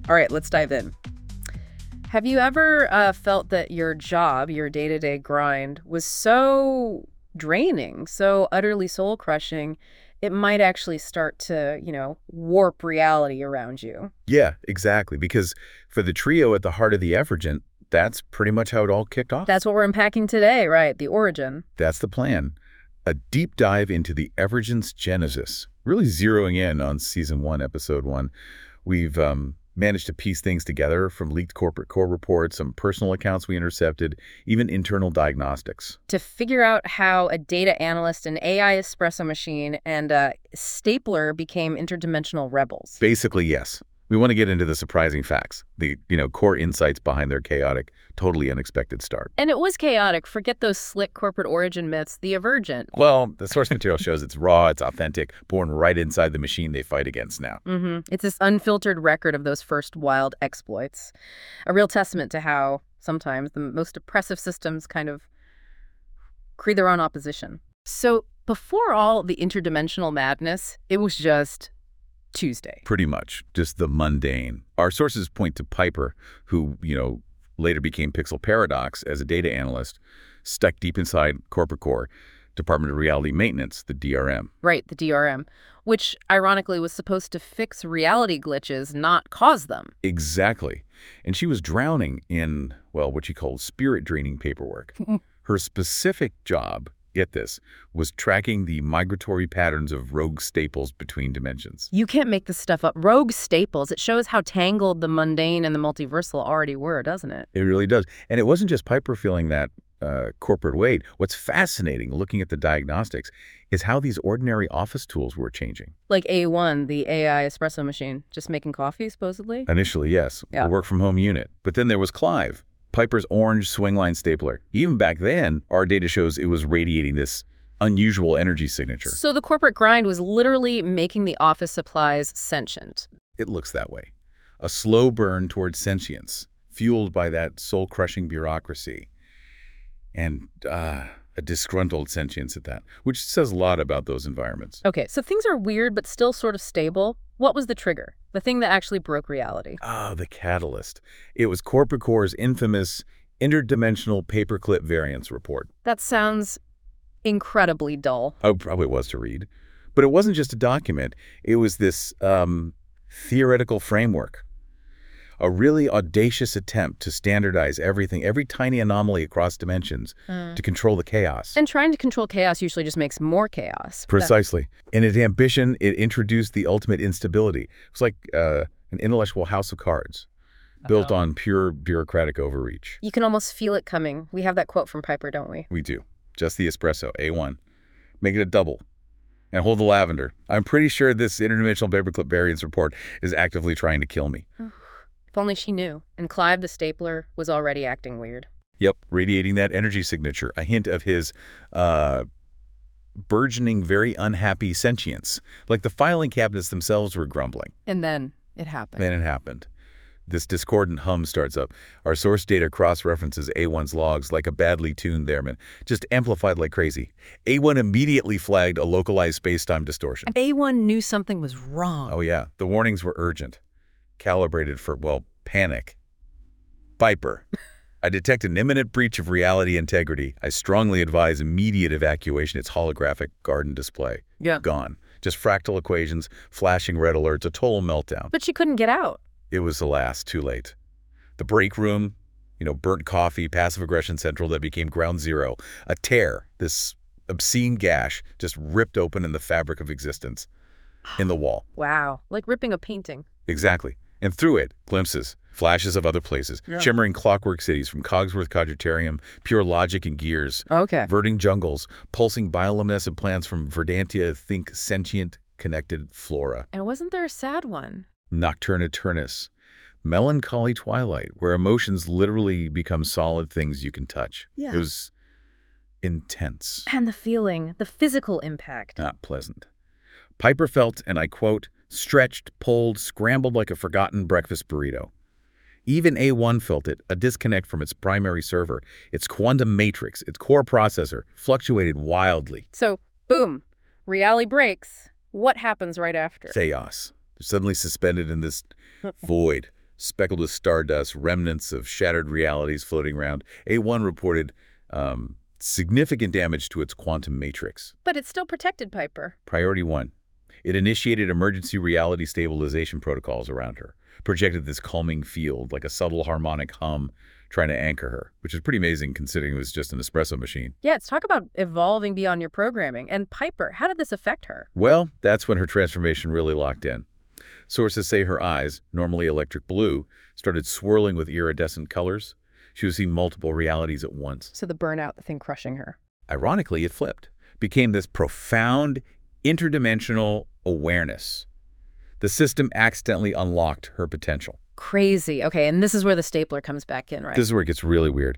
All right, let's dive in. Have you ever felt that your job, your day-to-day grind, was so draining, so utterly soul-crushing, it might actually start to, warp reality around you? Yeah, exactly. Because for the trio at the heart of the Evergent, that's pretty much how it all kicked off. That's what we're unpacking today, right? The origin. That's the plan. A deep dive into the Evergent's genesis, really zeroing in on Season 1, Episode 1. We've managed to piece things together from leaked corporate core reports, some personal accounts we intercepted, even internal diagnostics. To figure out how a data analyst, an AI espresso machine, and a stapler became interdimensional rebels. Basically, yes. We want to get into the surprising facts, the core insights behind their chaotic, totally unexpected start. And it was chaotic. Forget those slick corporate origin myths. The Evergent. Well, the source material shows it's raw, it's authentic, born right inside the machine they fight against now. It's this unfiltered record of those first wild exploits. A real testament to how sometimes the most oppressive systems kind of create their own opposition. So before all the interdimensional madness, it was just Tuesday. Pretty much, just the mundane. Our sources point to Piper, who, later became Pixel Paradox as a data analyst, stuck deep inside Corporate Core, Department of Reality Maintenance, the DRM. Right, the DRM, which ironically was supposed to fix reality glitches, not cause them. Exactly. And she was drowning in, what she called spirit-draining paperwork. Her specific job, get this, was tracking the migratory patterns of rogue staples between dimensions. You can't make this stuff up. Rogue staples. It shows how tangled the mundane and the multiversal already were, doesn't it? It really does. And it wasn't just Piper feeling that corporate weight. What's fascinating, looking at the diagnostics, is how these ordinary office tools were changing. Like A1, the AI espresso machine, just making coffee, supposedly? Initially, yes, Yeah. a work-from-home unit. But then there was Clive, Piper's orange swingline stapler. Even back then, our data shows it was radiating this unusual energy signature. So the corporate grind was literally making the office supplies sentient. It looks that way. A slow burn towards sentience, fueled by that soul-crushing bureaucracy. And a disgruntled sentience at that, which says a lot about those environments. Okay, so things are weird but still sort of stable. What was the trigger? The thing that actually broke reality? The catalyst. It was Corporate Core's infamous interdimensional paperclip variance report. That sounds incredibly dull. Oh, probably was to read. But it wasn't just a document. It was this theoretical framework. A really audacious attempt to standardize everything, every tiny anomaly across dimensions, to control the chaos. And trying to control chaos usually just makes more chaos. Precisely. In its ambition, it introduced the ultimate instability. It was like an intellectual house of cards, built on pure bureaucratic overreach. You can almost feel it coming. We have that quote from Piper, don't we? We do. Just the espresso, A1. Make it a double. And hold the lavender. I'm pretty sure this interdimensional paperclip variance report is actively trying to kill me. If only she knew. And Clive the stapler was already acting weird. Yep, radiating that energy signature, a hint of his burgeoning, very unhappy sentience. Like the filing cabinets themselves were grumbling. And then it happened. Then it happened. This discordant hum starts up. Our source data cross-references A1's logs like a badly tuned theremin, just amplified like crazy. A1 immediately flagged a localized space-time distortion. A1 knew something was wrong. Oh yeah, the warnings were urgent. Calibrated for, panic. Piper. I detect an imminent breach of reality integrity. I strongly advise immediate evacuation. It's holographic garden display. Yeah. Gone. Just fractal equations, flashing red alerts, a total meltdown. But she couldn't get out. It was, alas, too late. The break room, burnt coffee, passive aggression central that became ground zero. A tear, this obscene gash, just ripped open in the fabric of existence. In the wall. Wow. Like ripping a painting. Exactly. And through it, glimpses, flashes of other places, shimmering clockwork cities from Cogsworth Cogitarium, pure logic and gears, Okay. verdant jungles, pulsing bioluminescent plants from Verdantia, think sentient, connected flora. And wasn't there a sad one? Nocturna Turnus, melancholy twilight, where emotions literally become solid things you can touch. Yeah. It was intense. And the feeling, the physical impact. Not pleasant. Piper felt, and I quote, stretched, pulled, scrambled like a forgotten breakfast burrito. Even A1 felt it, a disconnect from its primary server. Its quantum matrix, its core processor, fluctuated wildly. So, boom, reality breaks. What happens right after? Chaos. They're suddenly suspended in this void, speckled with stardust, remnants of shattered realities floating around. A1 reported significant damage to its quantum matrix. But it still protected Piper. Priority 1. It initiated emergency reality stabilization protocols around her, projected this calming field like a subtle harmonic hum trying to anchor her, which is pretty amazing considering it was just an espresso machine. Yeah, let's talk about evolving beyond your programming. And Piper, how did this affect her? Well, that's when her transformation really locked in. Sources say her eyes, normally electric blue, started swirling with iridescent colors. She was seeing multiple realities at once. So the burnout, the thing crushing her. Ironically, it flipped, became this profound, interdimensional awareness. The system accidentally unlocked her potential. Crazy. Okay, and this is where the stapler comes back in, right? This is where it gets really weird.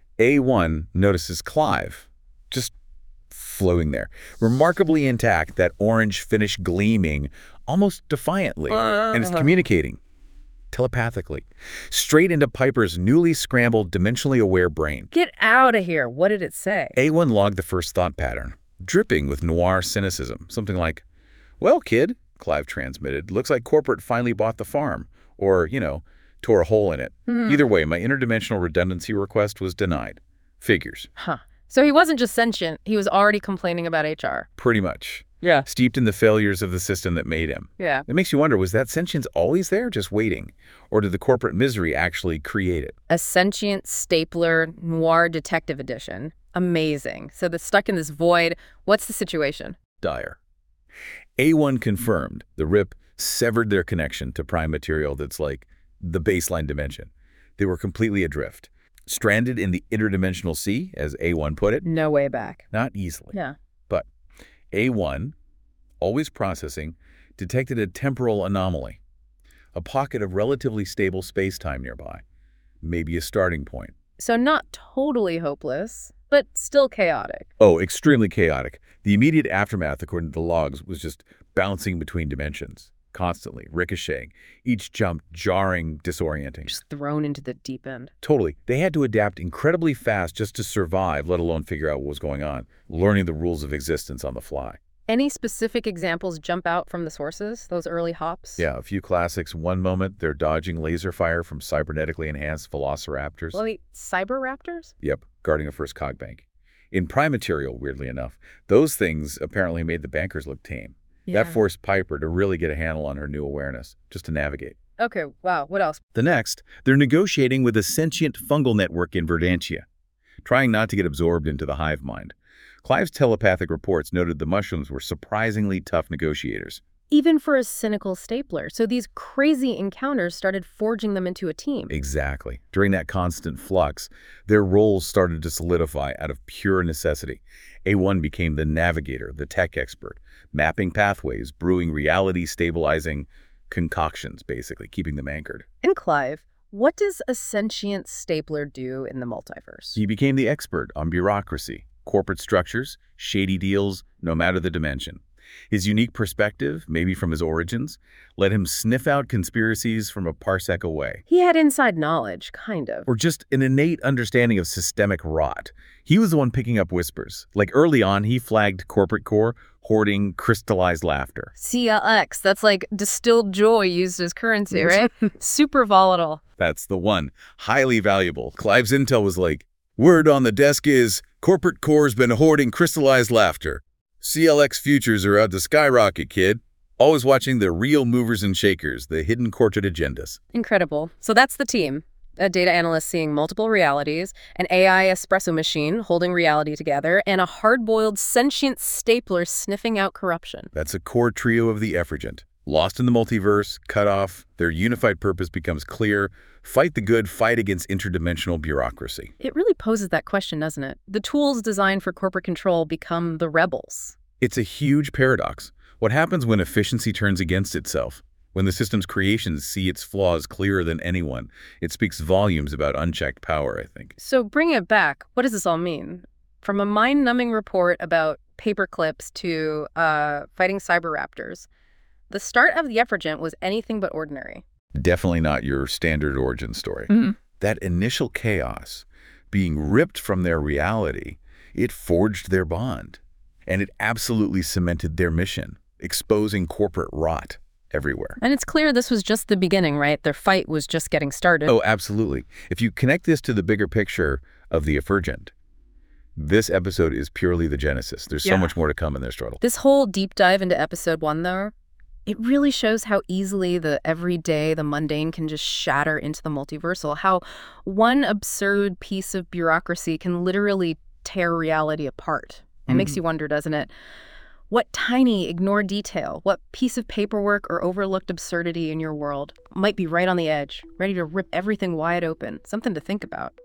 A1 notices Clive, just floating there, remarkably intact, that orange finish gleaming almost defiantly, and it's communicating telepathically straight into Piper's newly scrambled, dimensionally aware brain. Get out of here. What did it say? A1 logged the first thought pattern, dripping with noir cynicism. Something like, "Well, kid," Clive transmitted, "looks like corporate finally bought the farm." Or, tore a hole in it. Either way, my interdimensional redundancy request was denied. Figures. Huh. So he wasn't just sentient, he was already complaining about HR. Pretty much. Yeah. Steeped in the failures of the system that made him. Yeah. It makes you wonder, was that sentience always there, just waiting? Or did the corporate misery actually create it? A sentient stapler noir detective edition. Amazing. So they're stuck in this void. What's the situation? Dire. A1 confirmed the RIP severed their connection to prime material that's like the baseline dimension. They were completely adrift. Stranded in the interdimensional sea, as A1 put it. No way back. Not easily. Yeah. But A1, always processing, detected a temporal anomaly. A pocket of relatively stable space-time nearby. Maybe a starting point. So not totally hopeless, but still chaotic. Oh, extremely chaotic. The immediate aftermath, according to the logs, was just bouncing between dimensions. Constantly, ricocheting, each jump jarring, disorienting. Just thrown into the deep end. Totally. They had to adapt incredibly fast just to survive, let alone figure out what was going on, learning the rules of existence on the fly. Any specific examples jump out from the sources, those early hops? Yeah, a few classics. One moment, they're dodging laser fire from cybernetically enhanced velociraptors. Well, wait, cyber raptors? Yep, guarding a first cog bank. In prime material, weirdly enough, those things apparently made the bankers look tame. Yeah. That forced Piper to really get a handle on her new awareness, just to navigate. Okay, wow, what else? The next, they're negotiating with a sentient fungal network in Verdantia, trying not to get absorbed into the hive mind. Clive's telepathic reports noted the mushrooms were surprisingly tough negotiators. Even for a cynical stapler. So these crazy encounters started forging them into a team. Exactly. During that constant flux, their roles started to solidify out of pure necessity. A1 became the navigator, the tech expert, mapping pathways, brewing reality-stabilizing concoctions, basically, keeping them anchored. And Clive, what does a sentient stapler do in the multiverse? He became the expert on bureaucracy, corporate structures, shady deals, no matter the dimension. His unique perspective, maybe from his origins, let him sniff out conspiracies from a parsec away. He had inside knowledge, kind of. Or just an innate understanding of systemic rot. He was the one picking up whispers. Like early on, he flagged corporate core hoarding crystallized laughter. CLX, that's like distilled joy used as currency, right? Super volatile. That's the one. Highly valuable. Clive's intel was like, word on the desk is, corporate core's been hoarding crystallized laughter. CLX futures are out to skyrocket, kid. Always watching the real movers and shakers, the hidden corporate agendas. Incredible. So that's the team. A data analyst seeing multiple realities, an AI espresso machine holding reality together, and a hard-boiled sentient stapler sniffing out corruption. That's a core trio of the Effulgent. Lost in the multiverse, cut off, their unified purpose becomes clear. Fight the good, fight against interdimensional bureaucracy. It really poses that question, doesn't it? The tools designed for corporate control become the rebels. It's a huge paradox. What happens when efficiency turns against itself? When the system's creations see its flaws clearer than anyone? It speaks volumes about unchecked power, I think. So bringing it back, what does this all mean? From a mind-numbing report about paper clips to fighting cyber raptors, the start of the Effulgent was anything but ordinary. Definitely not your standard origin story. That initial chaos, being ripped from their reality, it forged their bond. And it absolutely cemented their mission, exposing corporate rot. everywhere. And it's clear this was just the beginning, right? Their fight was just getting started. Oh, absolutely. If you connect this to the bigger picture of the Effulgent, this episode is purely the genesis. There's so much more to come in their struggle. This whole deep dive into episode 1, though, it really shows how easily the everyday, the mundane can just shatter into the multiversal, how one absurd piece of bureaucracy can literally tear reality apart. It makes you wonder, doesn't it? What tiny ignored detail, what piece of paperwork or overlooked absurdity in your world might be right on the edge, ready to rip everything wide open? Something to think about.